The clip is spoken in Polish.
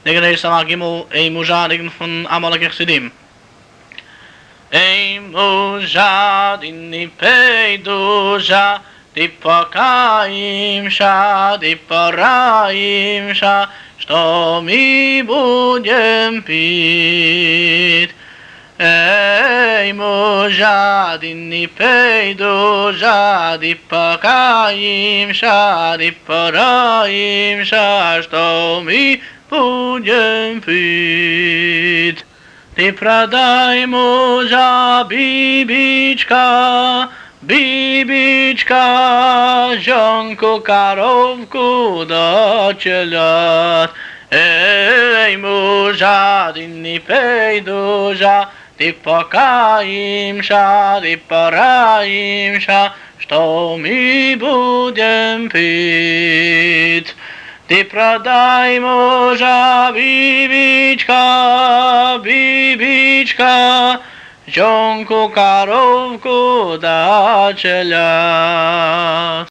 Nigga sama gimel ey mujadin von Amalek Chassidim. Ey mujadin ni peiduja di pakaim sha di paraim sha что мы будем пить. Эй, мужадин, не пейду, жади покаим, шади пораим, ша, что мы будем пить. Ты продай мужа, бибичка, бибичка, жонку, коровку, дочелят. Эй, мужадин, не пейду, ты покаим, ты пораим, что мы будем пить. Ты продай мужа, бибичка, бибичка, жонку, коровку, дочелят.